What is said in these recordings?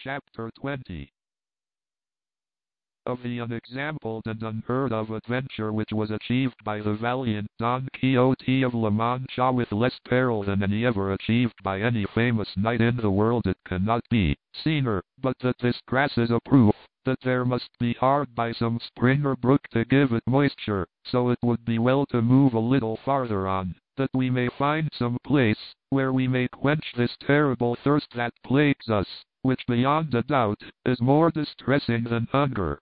Chapter 20 Of the unexampled and unheard-of adventure which was achieved by the valiant Don Quixote of La Mancha with less peril than any ever achieved by any famous knight in the world, it cannot be seener, but that this grass is a proof that there must be hard by some spring or brook to give it moisture, so it would be well to move a little farther on, that we may find some place where we may quench this terrible thirst that plagues us, which beyond a doubt is more distressing than hunger.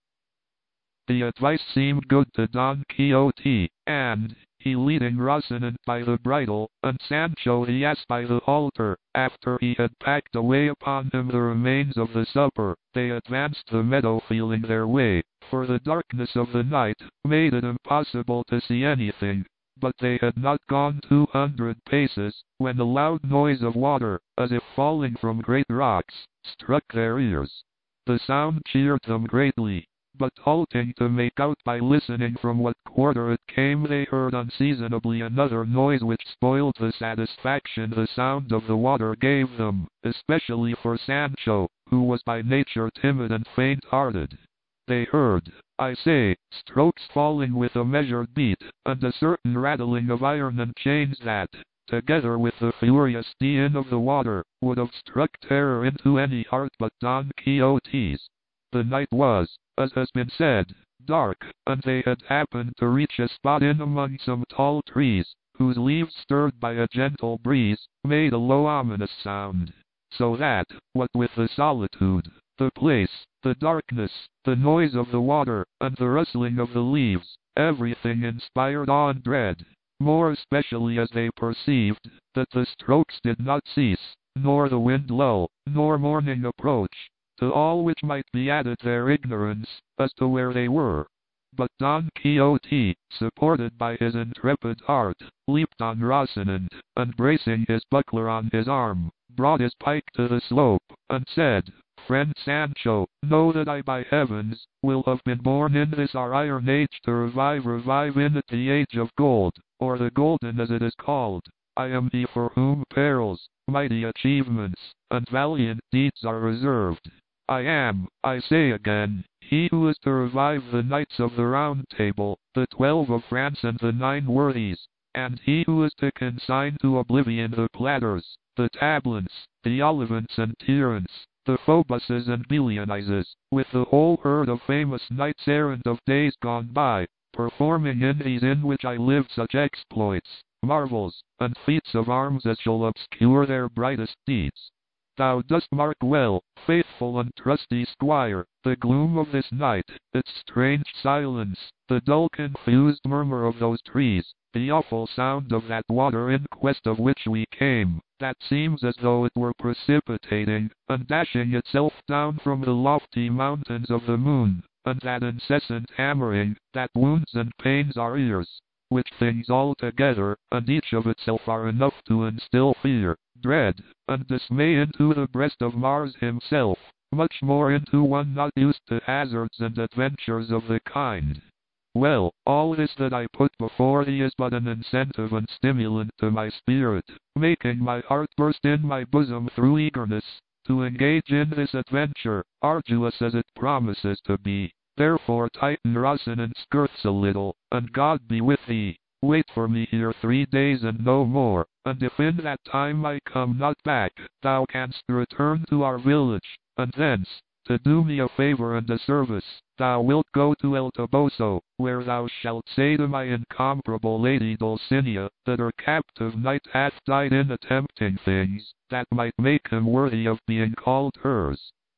The advice seemed good to Don Quixote, and, he leading Rocinante by the bridle, and Sancho the ass by the halter, after he had packed away upon him the remains of the supper, they advanced the meadow feeling their way, for the darkness of the night made it impossible to see anything. But they had not gone 200 paces, when a loud noise of water, as if falling from great rocks, struck their ears. The sound cheered them greatly, but halting to make out by listening from what quarter it came, they heard unseasonably another noise which spoiled the satisfaction the sound of the water gave them, especially for Sancho, who was by nature timid and faint-hearted. They heard, I say, strokes falling with a measured beat, and a certain rattling of iron and chains that, together with the furious din of the water, would have struck terror into any heart but Don Quixote's. The night was, as has been said, dark, and they had happened to reach a spot in among some tall trees, whose leaves, stirred by a gentle breeze, made a low ominous sound, so that, what with the solitude, the place, the darkness, the noise of the water, and the rustling of the leaves, everything inspired awe and dread, more especially as they perceived that the strokes did not cease, nor the wind lull, nor morning approach, to all which might be added their ignorance as to where they were. But Don Quixote, supported by his intrepid heart, leaped on Rocinante, and bracing his buckler on his arm, brought his pike to the slope, and said, Friend Sancho, know that I by heavens will have been born in this our iron age to revive in it the age of gold, or the golden as it is called. I am he for whom perils, mighty achievements, and valiant deeds are reserved. I am, I say again, he who is to revive the Knights of the Round Table, the 12 of France and the 9 worthies, and he who is to consign to oblivion the Platters, the Tablants, the Olivants and Tyrants, the Phobuses and Belianises, with the whole herd of famous knights errant of days gone by, performing in these in which I live such exploits, marvels, and feats of arms as shall obscure their brightest deeds. Thou dost mark well, faithful and trusty squire, the gloom of this night, its strange silence, the dull confused murmur of those trees, the awful sound of that water in quest of which we came, that seems as though it were precipitating, and dashing itself down from the lofty mountains of the moon, and that incessant hammering, that wounds and pains our ears, which things all together, and each of itself are enough to instill fear, dread, and dismay into the breast of Mars himself, much more into one not used to hazards and adventures of the kind. Well, all this that I put before thee is but an incentive and stimulant to my spirit, making my heart burst in my bosom through eagerness, to engage in this adventure, arduous as it promises to be. Therefore tighten Rocinante's girths a little, and God be with thee. Wait for me here 3 days and no more, and if in that time I come not back, thou canst return to our village, and thence, to do me a favor and a service, thou wilt go to El Toboso, where thou shalt say to my incomparable lady Dulcinea, that her captive knight hath died in attempting things that might make him worthy of being called hers.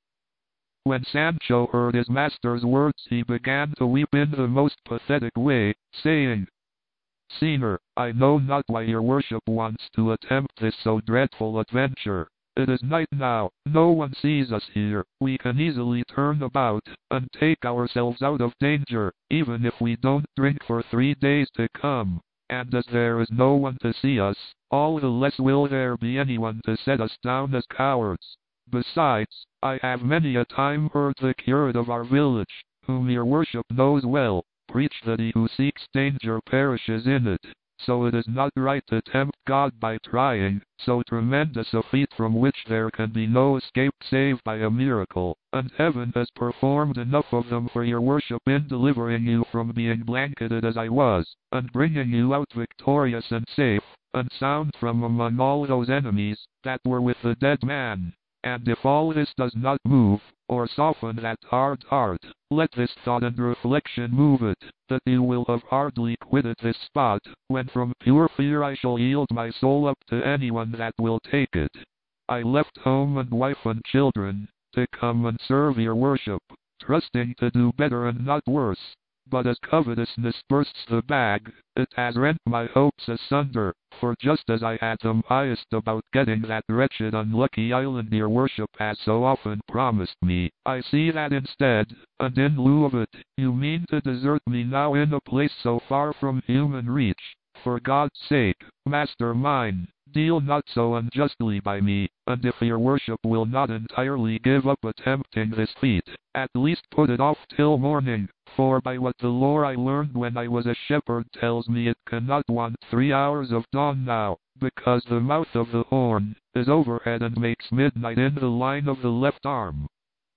When Sancho heard his master's words, he began to weep in the most pathetic way, saying, Senior, I know not why your worship wants to attempt this so dreadful adventure. It is night now, no one sees us here, we can easily turn about, and take ourselves out of danger, even if we don't drink for 3 days to come, and as there is no one to see us, all the less will there be anyone to set us down as cowards. Besides, I have many a time heard the curate of our village, whom your worship knows well, preach that he who seeks danger perishes in it. so it is not right to tempt God by trying so tremendous a feat from which there can be no escape save by a miracle, and heaven has performed enough of them for your worship in delivering you from being blanketed as I was, and bringing you out victorious and safe, and sound from among all those enemies that were with the dead man. And if all this does not move, or soften that hard heart, let this thought and reflection move it, that you will have hardly quitted this spot, when from pure fear I shall yield my soul up to anyone that will take it. I left home and wife and children, to come and serve your worship, trusting to do better and not worse. But as covetousness bursts the bag, it has rent my hopes asunder, for just as I had them highest about getting that wretched unlucky island your worship has so often promised me, I see that instead, and in lieu of it, you mean to desert me now in a place so far from human reach. For God's sake, master mine, deal not so unjustly by me, and if your worship will not entirely give up attempting this feat, at least put it off till morning, for by what the lore I learned when I was a shepherd tells me it cannot want 3 hours of dawn now, because the mouth of the horn is overhead and makes midnight in the line of the left arm.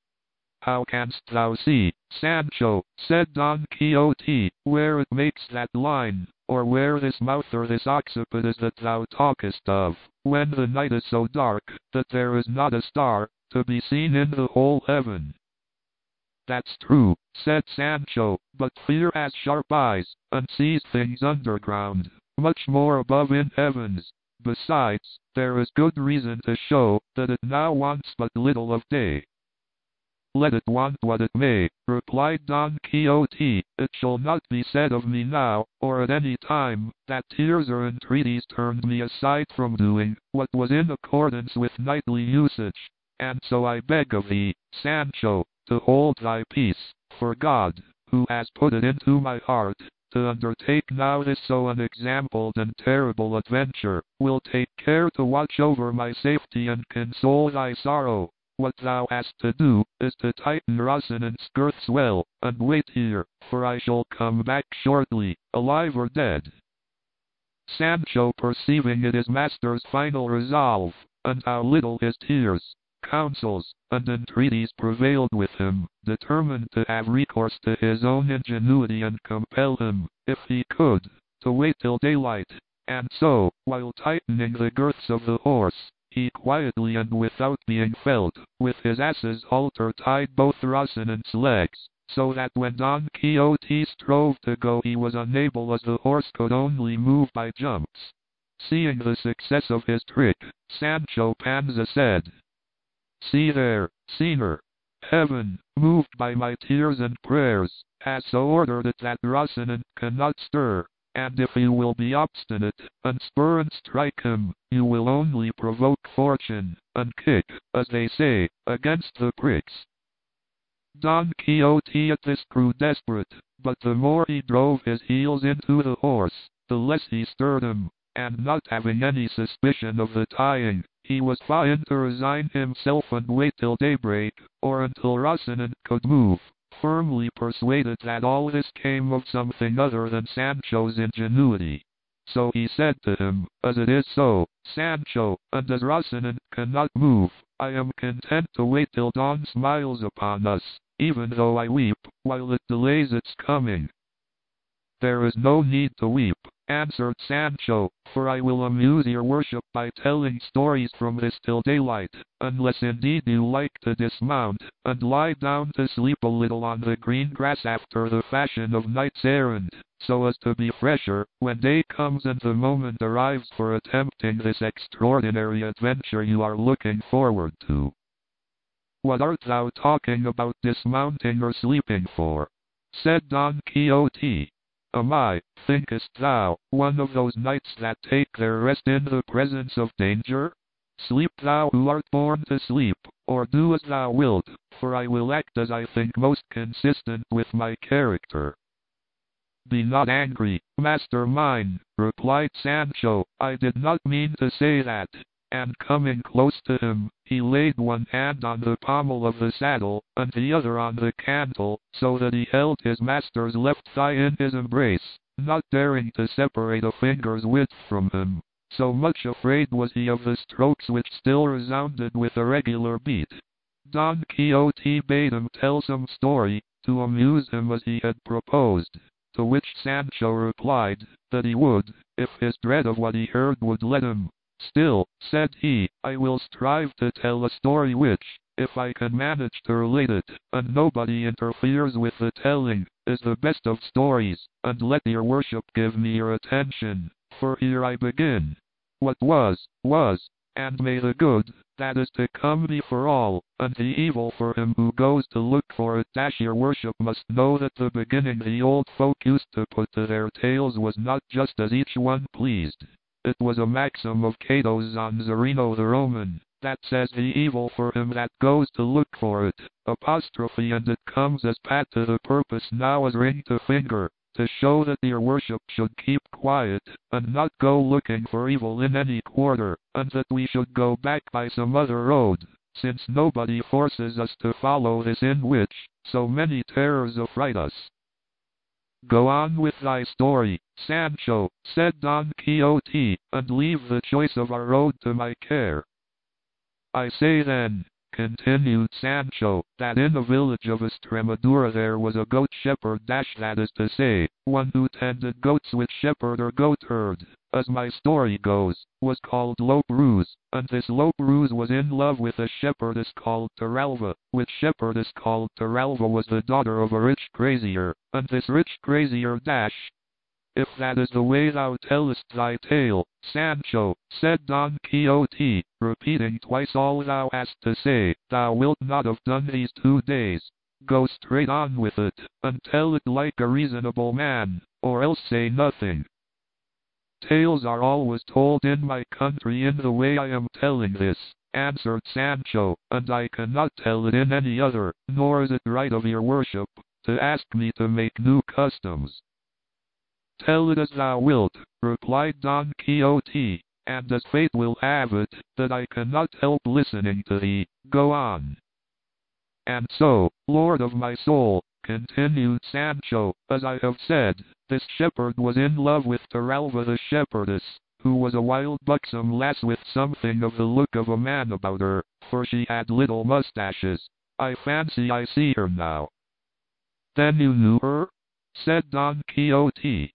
How canst thou see, Sancho, said Don Quixote, where it makes that line, or where this mouth or this occiput is that thou talkest of, when the night is so dark, that there is not a star to be seen in the whole heaven? That's true, said Sancho, but fear has sharp eyes, and sees things underground, much more above in heavens. Besides, there is good reason to show that it now wants but little of day. Let it want what it may, replied Don Quixote, it shall not be said of me now, or at any time, that tears or entreaties turned me aside from doing what was in accordance with knightly usage. And so I beg of thee, Sancho, to hold thy peace, for God, who has put it into my heart to undertake now this so unexampled and terrible adventure, will take care to watch over my safety and console thy sorrow. What thou hast to do, is to tighten Rocinan's girths well, and wait here, for I shall come back shortly, alive or dead. Sancho, perceiving it his master's final resolve, and how little his tears, counsels, and entreaties prevailed with him, determined to have recourse to his own ingenuity and compel him, if he could, to wait till daylight, and so, while tightening the girths of the horse, he quietly and without being felt, with his ass's halter tied both Rocinan's legs, so that when Don Quixote strove to go he was unable, as the horse could only move by jumps. Seeing the success of his trick, Sancho Panza said, "See there, Señor, heaven, moved by my tears and prayers, has so ordered it that Rocinante cannot stir, and if you will be obstinate, and spur and strike him, you will only provoke fortune, and kick, as they say, against the pricks." Don Quixote at this grew desperate, but the more he drove his heels into the horse, the less he stirred him, and not having any suspicion of the tying, he was fain to resign himself and wait till daybreak, or until Rocinante could move, firmly persuaded that all this came of something other than Sancho's ingenuity. So he said to him, "As it is so, Sancho, and as Rocinante cannot move, I am content to wait till dawn smiles upon us, even though I weep, while it delays its coming." "There is no need to weep," answered Sancho, "for I will amuse your worship by telling stories from this till daylight, unless indeed you like to dismount, and lie down to sleep a little on the green grass after the fashion of knights errant, so as to be fresher when day comes and the moment arrives for attempting this extraordinary adventure you are looking forward to." "What art thou talking about dismounting or sleeping for?" said Don Quixote. "Am I, thinkest thou, one of those knights that take their rest in the presence of danger? Sleep thou who art born to sleep, or do as thou wilt, for I will act as I think most consistent with my character." "Be not angry, master mine," replied Sancho, "I did not mean to say that." And coming close to him, he laid one hand on the pommel of the saddle, and the other on the cantle, so that he held his master's left thigh in his embrace, not daring to separate a finger's width from him. So much afraid was he of the strokes which still resounded with a regular beat. Don Quixote bade him tell some story, to amuse him as he had proposed, to which Sancho replied, that he would, if his dread of what he heard would let him. Still, said he, I will strive to tell a story which, if I can manage to relate it, and nobody interferes with the telling, is the best of stories, and let your worship give me your attention, for here I begin. What was, and may the good, that is to come be for all, and the evil for him who goes to look for it. Your worship must know that the beginning the old folk used to put to their tales was not just as each one pleased. It was a maxim of Cato's on Zerino the Roman, that says the evil for him that goes to look for it, apostrophe, and it comes as pat to the purpose now as ring to finger, to show that your worship should keep quiet, and not go looking for evil in any quarter, and that we should go back by some other road, since nobody forces us to follow this in which so many terrors affright us. Go on with thy story, Sancho, said Don Quixote, and leave the choice of our road to my care. I say then, continued Sancho, that in a village of Estremadura there was a goat shepherd, that is to say, one who tended goats, which shepherd or goat herd, as my story goes, was called Lope-Rose, and this Lope-Rose was in love with a shepherdess called Torralva, which shepherdess called Torralva was the daughter of a rich grazier, and this rich grazier If that is the way thou tellest thy tale, Sancho, said Don Quixote, repeating twice all thou hast to say, thou wilt not have done these 2 days. Go straight on with it, and tell it like a reasonable man, or else say nothing. Tales are always told in my country in the way I am telling this, answered Sancho, and I cannot tell it in any other, nor is it right of your worship, to ask me to make new customs. Tell it as thou wilt, replied Don Quixote, and as fate will have it, that I cannot help listening to thee. Go on. And so, lord of my soul, continued Sancho, as I have said, this shepherd was in love with Torralva the shepherdess, who was a wild buxom lass with something of the look of a man about her, for she had little mustaches. I fancy I see her now. Then you knew her? Said Don Quixote.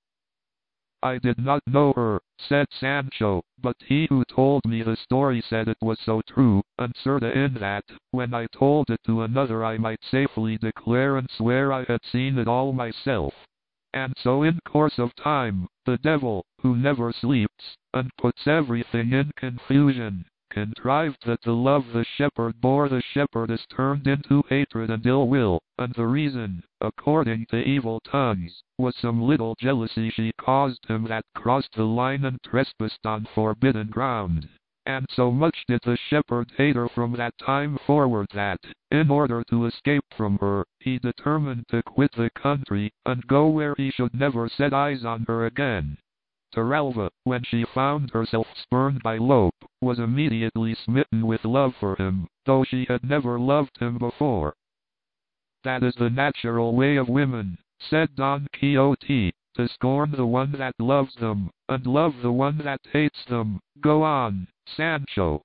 I did not know her, said Sancho, but he who told me the story said it was so true, and certa in that, when I told it to another I might safely declare and swear I had seen it all myself. And so in course of time, the devil, who never sleeps, and puts everything in confusion, contrived that the love the shepherd bore the shepherdess turned into hatred and ill will, and the reason, according to evil tongues, was some little jealousy she caused him that crossed the line and trespassed on forbidden ground. And so much did the shepherd hate her from that time forward that, in order to escape from her, he determined to quit the country, and go where he should never set eyes on her again. Torralva, when she found herself spurned by Lope, was immediately smitten with love for him, though she had never loved him before. That is the natural way of women, said Don Quixote, to scorn the one that loves them, and love the one that hates them. Go on, Sancho.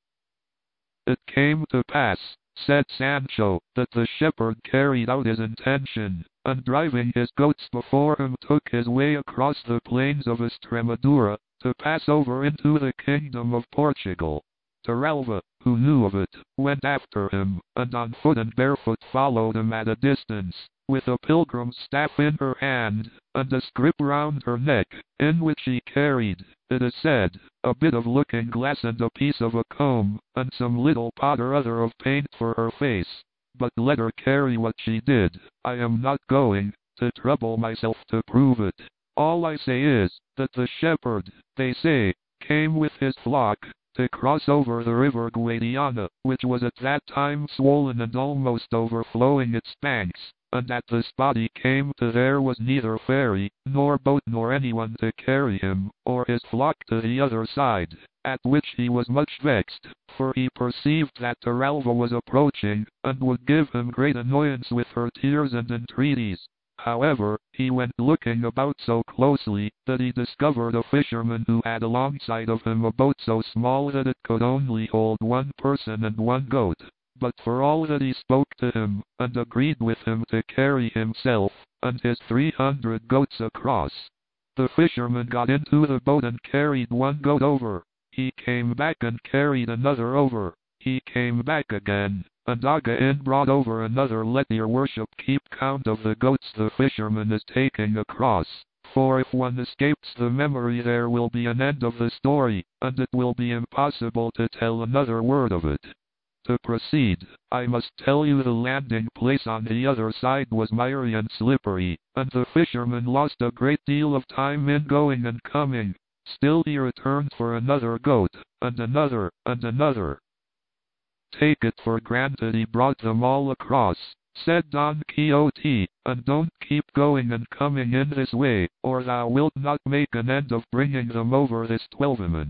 It came to pass, said Sancho, that the shepherd carried out his intention, and driving his goats before him took his way across the plains of Estremadura, to pass over into the kingdom of Portugal. Torralva, who knew of it, went after him, and on foot and barefoot followed him at a distance, with a pilgrim's staff in her hand, and a scrip round her neck, in which she carried, it is said, a bit of looking-glass and a piece of a comb, and some little pot or other of paint for her face. But let her carry what she did, I am not going to trouble myself to prove it. All I say is, that the shepherd, they say, came with his flock, to cross over the river Guadiana, which was at that time swollen and almost overflowing its banks, and at the spot he came to there was neither ferry, nor boat, nor anyone to carry him, or his flock to the other side, at which he was much vexed, for he perceived that Torralva was approaching, and would give him great annoyance with her tears and entreaties. However, he went looking about so closely that he discovered a fisherman who had alongside of him a boat so small that it could only hold one person and one goat. But for all that he spoke to him, and agreed with him to carry himself and his 300 goats across. The fisherman got into the boat and carried one goat over. He came back and carried another over. He came back again, and again brought over another. Let your worship keep count of the goats the fisherman is taking across, for if one escapes the memory there will be an end of the story, and it will be impossible to tell another word of it. To proceed, I must tell you the landing place on the other side was miry and slippery, and the fisherman lost a great deal of time in going and coming. Still he returned for another goat, and another, and another. Take it for granted he brought them all across, said Don Quixote, and don't keep going and coming in this way, or thou wilt not make an end of bringing them over this 12-month.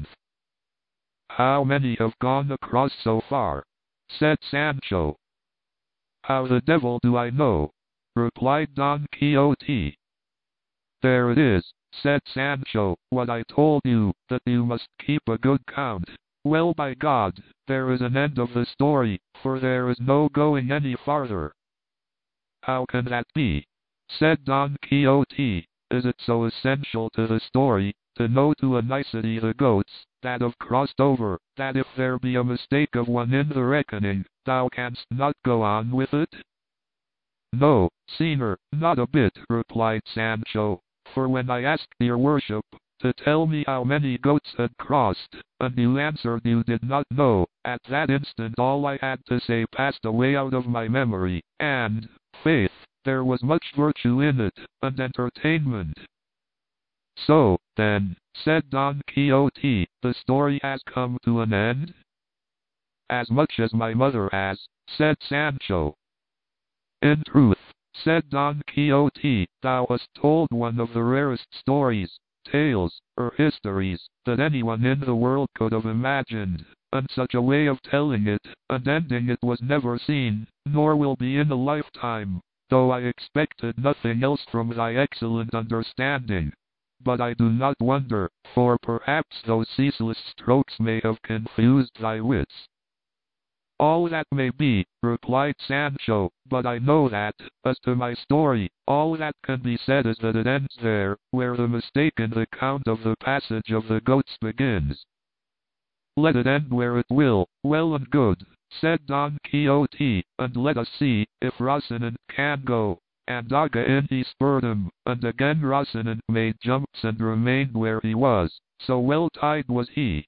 How many have gone across so far? Said Sancho. How the devil do I know? Replied Don Quixote. There it is, said Sancho, what I told you, that you must keep a good count. Well, by God, there is an end of the story, for there is no going any farther. How can that be? Said Don Quixote. Is it so essential to the story, to know to a nicety the goats that have crossed over, that if there be a mistake of one in the reckoning, thou canst not go on with it? No, Señor, not a bit, replied Sancho, for when I asked your worship to tell me how many goats had crossed, and you answered you did not know, at that instant all I had to say passed away out of my memory, and, faith, there was much virtue in it, and entertainment. So, then, said Don Quixote, the story has come to an end? As much as my mother has, said Sancho. In truth, said Don Quixote, thou hast told one of the rarest stories, tales, or histories, that anyone in the world could have imagined, and such a way of telling it, and ending it was never seen, nor will be in a lifetime, though I expected nothing else from thy excellent understanding. But I do not wonder, for perhaps those ceaseless strokes may have confused thy wits. All that may be, replied Sancho, but I know that, as to my story, all that can be said is that it ends there, where the mistaken account of the passage of the goats begins. Let it end where it will, well and good, said Don Quixote, and let us see if Rocinante can go. And again he spurred him, and again Rocinante made jumps and remained where he was, so well tied was he.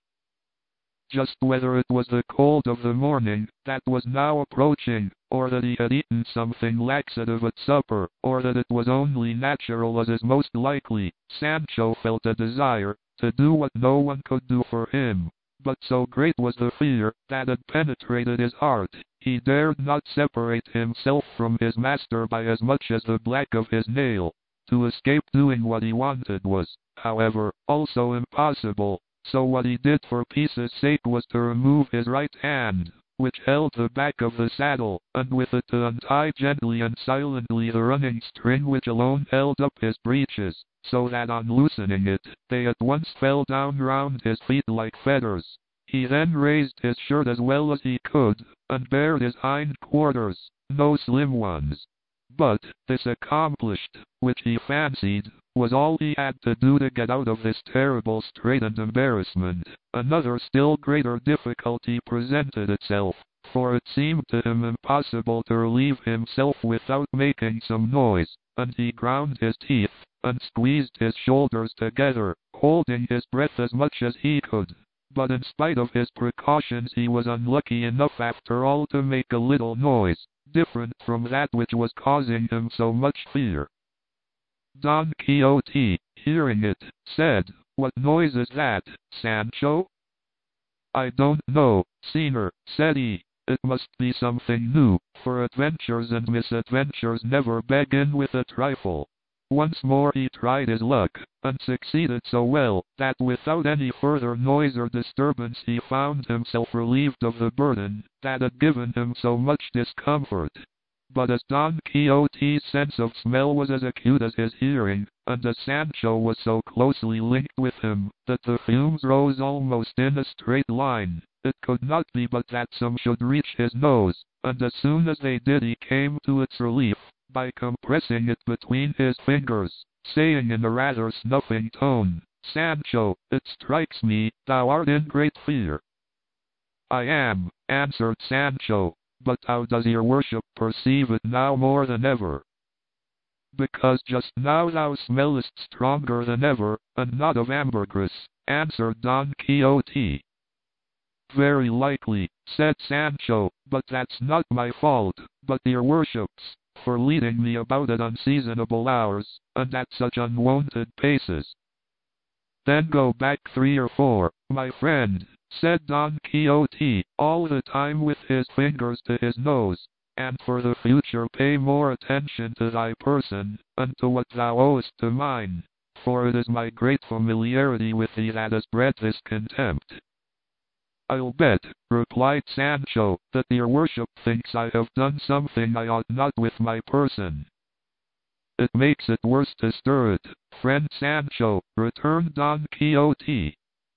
Just whether it was the cold of the morning that was now approaching, or that he had eaten something laxative at supper, or that it was only natural as is most likely, Sancho felt a desire to do what no one could do for him. But so great was the fear that had penetrated his heart, he dared not separate himself from his master by as much as the black of his nail. To escape doing what he wanted was, however, also impossible. So what he did for peace's sake was to remove his right hand, which held the back of the saddle, and with it to untie gently and silently the running string which alone held up his breeches, so that on loosening it, they at once fell down round his feet like feathers. He then raised his shirt as well as he could, and bared his hind quarters, no slim ones. But, this accomplished, which he fancied, was all he had to do to get out of this terrible strait and embarrassment, another still greater difficulty presented itself, for it seemed to him impossible to relieve himself without making some noise, and he ground his teeth, and squeezed his shoulders together, holding his breath as much as he could. But in spite of his precautions he was unlucky enough after all to make a little noise, different from that which was causing him so much fear. Don Quixote, hearing it, said, "What noise is that, Sancho?" "I don't know, Señor," said he. "It must be something new, for adventures and misadventures never begin with a trifle." Once more he tried his luck, and succeeded so well, that without any further noise or disturbance he found himself relieved of the burden that had given him so much discomfort. But as Don Quixote's sense of smell was as acute as his hearing, and as Sancho was so closely linked with him, that the fumes rose almost in a straight line, it could not be but that some should reach his nose, and as soon as they did he came to its relief, by compressing it between his fingers, saying in a rather snuffing tone, "Sancho, it strikes me, thou art in great fear." "I am," answered Sancho, "but how does your worship perceive it now more than ever?" "Because just now thou smellest stronger than ever, and not of ambergris," answered Don Quixote. "Very likely," said Sancho, "but that's not my fault, but your worship's, for leading me about at unseasonable hours, and at such unwonted paces." "Then go back 3 or 4, my friend," said Don Quixote, all the time with his fingers to his nose, "and for the future pay more attention to thy person, and to what thou owest to mine, for it is my great familiarity with thee that has bred this contempt." "I'll bet," replied Sancho, "that your worship thinks I have done something I ought not with my person." "It makes it worse to stir it, friend Sancho," returned Don Quixote.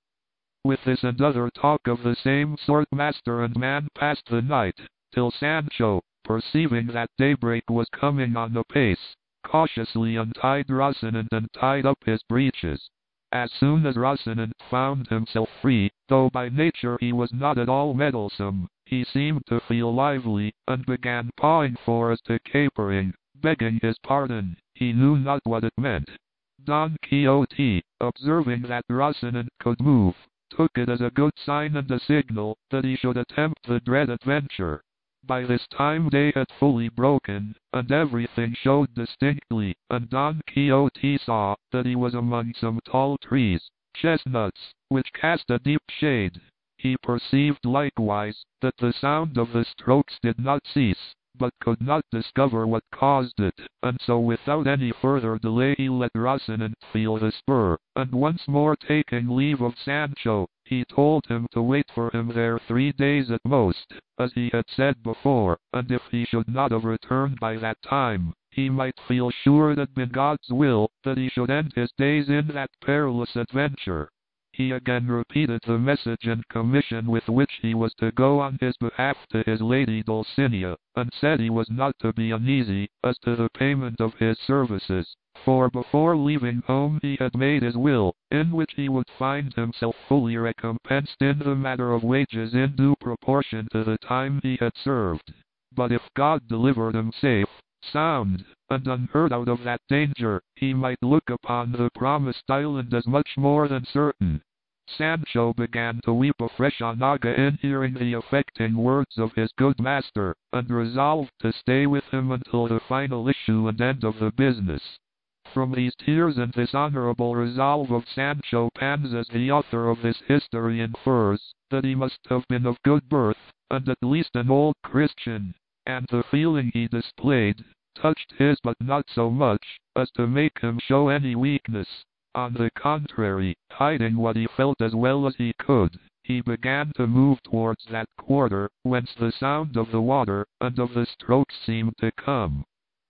With this and other talk of the same sort master and man passed the night, till Sancho, perceiving that daybreak was coming on apace, cautiously untied Rocinante and tied up his breeches. As soon as Rocinante found himself free, though by nature he was not at all meddlesome, he seemed to feel lively, and began pawing for as to capering, begging his pardon, he knew not what it meant. Don Quixote, observing that Rocinante could move, took it as a good sign and a signal that he should attempt the dread adventure. By this time day had fully broken, and everything showed distinctly, and Don Quixote saw that he was among some tall trees, chestnuts, which cast a deep shade. He perceived likewise that the sound of the strokes did not cease, but could not discover what caused it, and so without any further delay he let Rocinante feel the spur, and once more taking leave of Sancho, he told him to wait for him there 3 days at most, as he had said before, and if he should not have returned by that time, he might feel sure it had been God's will that he should end his days in that perilous adventure. He again repeated the message and commission with which he was to go on his behalf to his lady Dulcinea, and said he was not to be uneasy as to the payment of his services, for before leaving home he had made his will, in which he would find himself fully recompensed in the matter of wages in due proportion to the time he had served. But if God delivered him safe, sound, and unhurt out of that danger, he might look upon the promised island as much more than certain. Sancho began to weep afresh on again hearing the affecting words of his good master, and resolved to stay with him until the final issue and end of the business. From these tears and this honorable resolve of Sancho Panza, the author of this history infers that he must have been of good birth, and at least an old Christian, and the feeling he displayed touched his but not so much as to make him show any weakness. On the contrary, hiding what he felt as well as he could, he began to move towards that quarter whence the sound of the water and of the strokes seemed to come.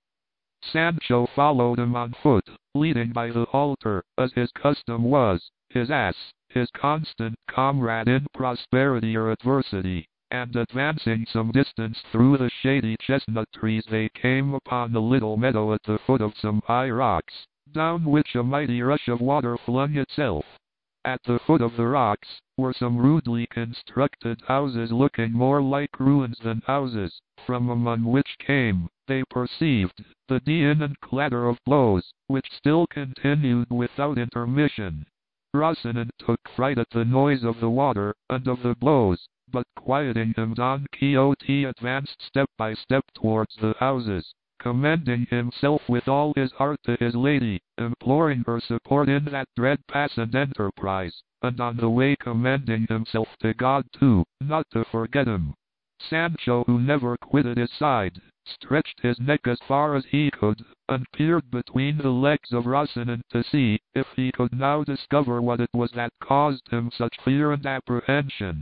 Sancho followed him on foot, leading by the halter, as his custom was, his ass, his constant comrade in prosperity or adversity, and advancing some distance through the shady chestnut trees they came upon a little meadow at the foot of some high rocks, down which a mighty rush of water flung itself. At the foot of the rocks were some rudely constructed houses looking more like ruins than houses, from among which came, they perceived, the din and clatter of blows, which still continued without intermission. Rocinante took fright at the noise of the water, and of the blows, but quieting him Don Quixote advanced step by step towards the houses, commending himself with all his heart to his lady, imploring her support in that dread pass and enterprise, and on the way commending himself to God too, not to forget him. Sancho, who never quitted his side, stretched his neck as far as he could, and peered between the legs of Rocinante to see if he could now discover what it was that caused him such fear and apprehension.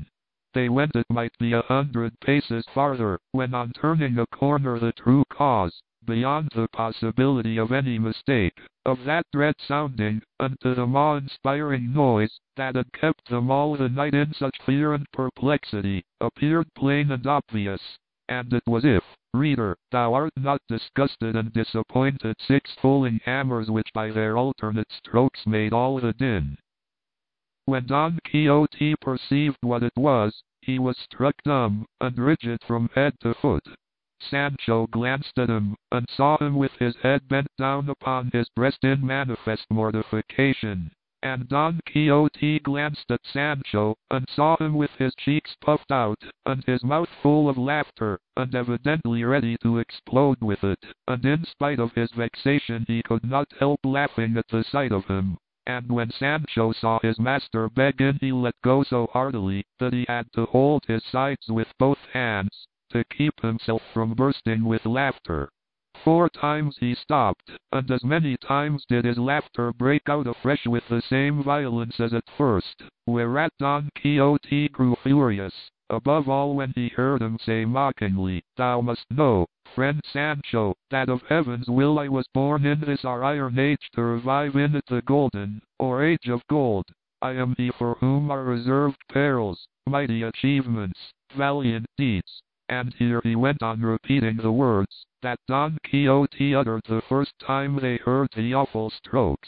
They went it might be 100 paces farther, when on turning a corner the true cause, beyond the possibility of any mistake, of that dread sounding, unto the awe-inspiring noise, that had kept them all the night in such fear and perplexity, appeared plain and obvious. And it was if, reader, thou art not disgusted and disappointed 6 falling hammers which by their alternate strokes made all the din. When Don Quixote perceived what it was, he was struck dumb and rigid from head to foot. Sancho glanced at him, and saw him with his head bent down upon his breast in manifest mortification. And Don Quixote glanced at Sancho, and saw him with his cheeks puffed out, and his mouth full of laughter, and evidently ready to explode with it, and in spite of his vexation he could not help laughing at the sight of him. And when Sancho saw his master begging, he let go so heartily, that he had to hold his sides with both hands, to keep himself from bursting with laughter. 4 times he stopped, and as many times did his laughter break out afresh with the same violence as at first, whereat Don Quixote grew furious, above all when he heard him say mockingly, "Thou must know, friend Sancho, that of heaven's will I was born in this our iron age to revive in it the golden, or age of gold. I am he for whom are reserved perils, mighty achievements, valiant deeds." And here he went on repeating the words that Don Quixote uttered the first time they heard the awful strokes.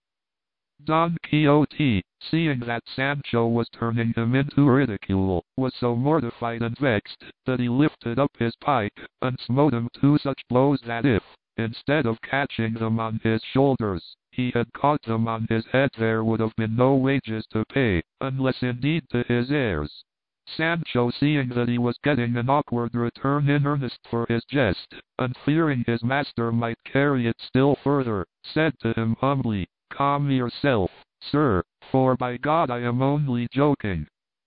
Don Quixote, seeing that Sancho was turning him into ridicule, was so mortified and vexed, that he lifted up his pike, and smote him 2 such blows that if, instead of catching them on his shoulders, he had caught them on his head, there would have been no wages to pay, unless indeed to his heirs. Sancho, seeing that he was getting an awkward return in earnest for his jest, and fearing his master might carry it still further, said to him humbly, "Calm yourself, sir, for by God I am only joking."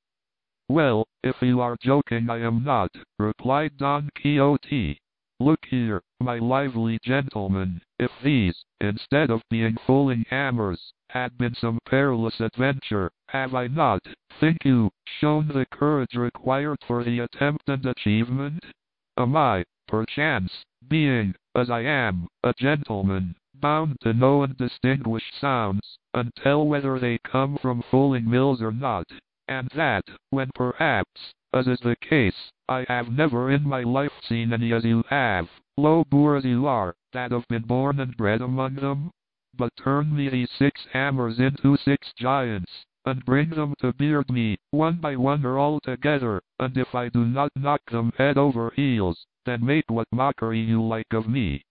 "Well, if you are joking I am not," replied Don Quixote. "Look here, my lively gentleman, if these, instead of being falling hammers, had been some perilous adventure, have I not, think you, shown the courage required for the attempt and achievement? Am I, perchance, being, as I am, a gentleman, bound to know and distinguish sounds, and tell whether they come from falling mills or not, and that, when perhaps, as is the case, I have never in my life seen any as you have, low boor as you are, that have been born and bred among them? But turn me these 6 hammers into 6 giants, and bring them to beard me, one by one or all together, and if I do not knock them head over heels, then make what mockery you like of me."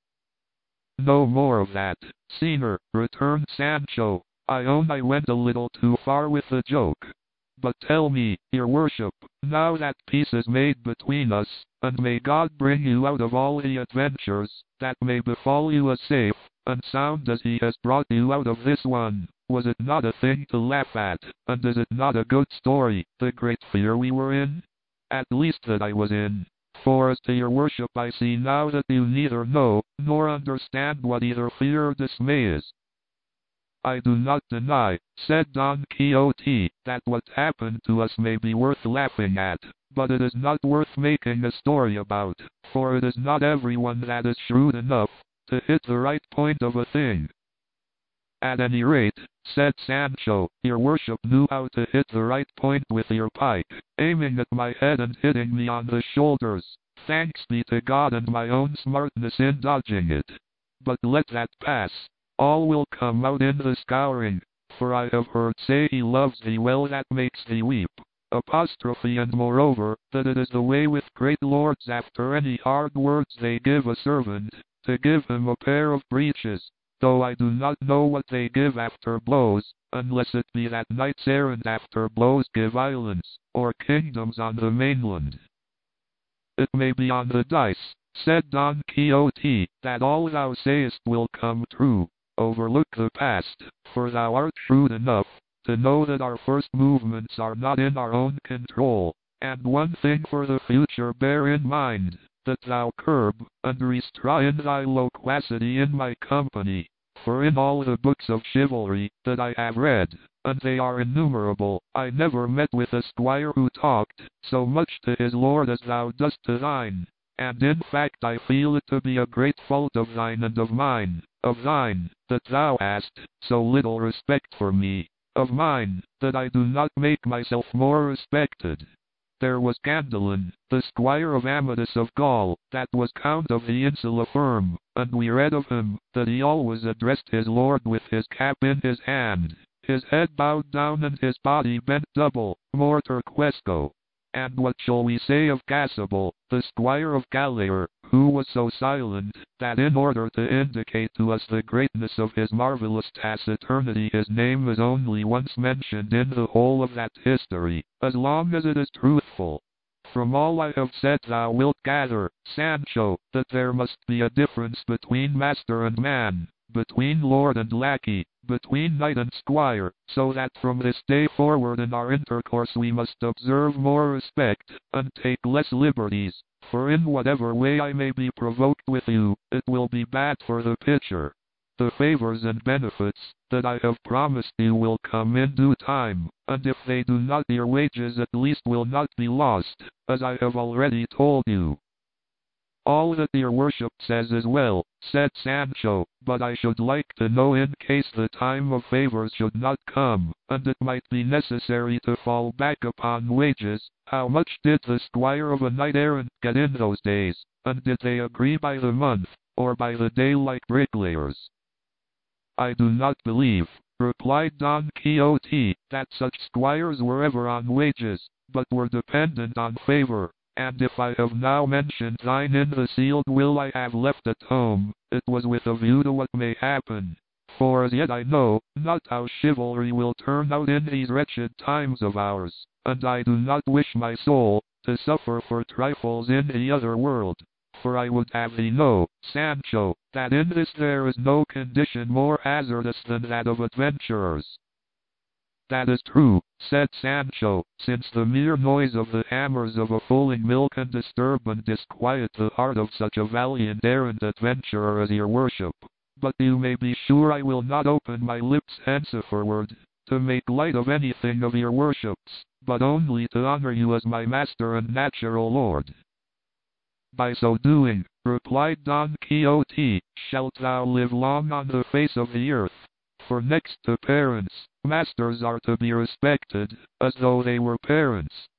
"No more of that, Señor," returned Sancho. "I own I went a little too far with the joke. But tell me, your worship, now that peace is made between us, and may God bring you out of all the adventures that may befall you as safe and sound as he has brought you out of this one, was it not a thing to laugh at, and is it not a good story, the great fear we were in? At least that I was in. For as to your worship I see now that you neither know, nor understand what either fear or dismay is." "I do not deny," said Don Quixote, "that what happened to us may be worth laughing at, but it is not worth making a story about, for it is not everyone that is shrewd enough to hit the right point of a thing." "At any rate," said Sancho, "your worship knew how to hit the right point with your pike, aiming at my head and hitting me on the shoulders, thanks be to God and my own smartness in dodging it. But let that pass. All will come out in the scouring, for I have heard say he loves thee well that makes thee weep. Apostrophe, and moreover, that it is the way with great lords after any hard words they give a servant, to give him a pair of breeches, though I do not know what they give after blows, unless it be that knights errant after blows give islands, or kingdoms on the mainland." "It may be on the dice," said Don Quixote, "that all thou sayest will come true. Overlook the past, for thou art shrewd enough to know that our first movements are not in our own control, and one thing for the future bear in mind, that thou curb and restrain thy loquacity in my company, for in all the books of chivalry that I have read, and they are innumerable. I never met with a squire who talked so much to his lord as thou dost to thine. And in fact I feel it to be a great fault of thine and of mine, of thine, that thou hast so little respect for me, of mine, that I do not make myself more respected. There was Gandalin, the squire of Amadis of Gaul, that was count of the Insula Firm, and we read of him, that he always addressed his lord with his cap in his hand, his head bowed down and his body bent double, morter queso. And what shall we say of Gasabel, the squire of Galair, who was so silent, that in order to indicate to us the greatness of his marvelous taciturnity his name is only once mentioned in the whole of that history, as long as it is truthful. From all I have said thou wilt gather, Sancho, that there must be a difference between master and man, between lord and lackey, between knight and squire, so that from this day forward in our intercourse we must observe more respect, and take less liberties, for in whatever way I may be provoked with you, it will be bad for the picture. The favors and benefits that I have promised you will come in due time, and if they do not, your wages at least will not be lost, as I have already told you. All that your worship says is well, said Sancho, but I should like to know, in case the time of favors should not come, and it might be necessary to fall back upon wages, how much did the squire of a knight-errant get in those days, and did they agree by the month, or by the day like bricklayers? I do not believe, replied Don Quixote, that such squires were ever on wages, but were dependent on favor. And if I have now mentioned thine in the sealed will I have left at home, it was with a view to what may happen. For as yet I know not how chivalry will turn out in these wretched times of ours, and I do not wish my soul to suffer for trifles in the other world. For I would have thee know, Sancho, that in this there is no condition more hazardous than that of adventurers. That is true, said Sancho, since the mere noise of the hammers of a fulling mill can disturb and disquiet the heart of such a valiant errant adventurer as your worship. But you may be sure I will not open my lips henceforward to make light of anything of your worships, but only to honor you as my master and natural lord. By so doing, replied Don Quixote, shalt thou live long on the face of the earth. For next to parents, masters are to be respected, as though they were parents,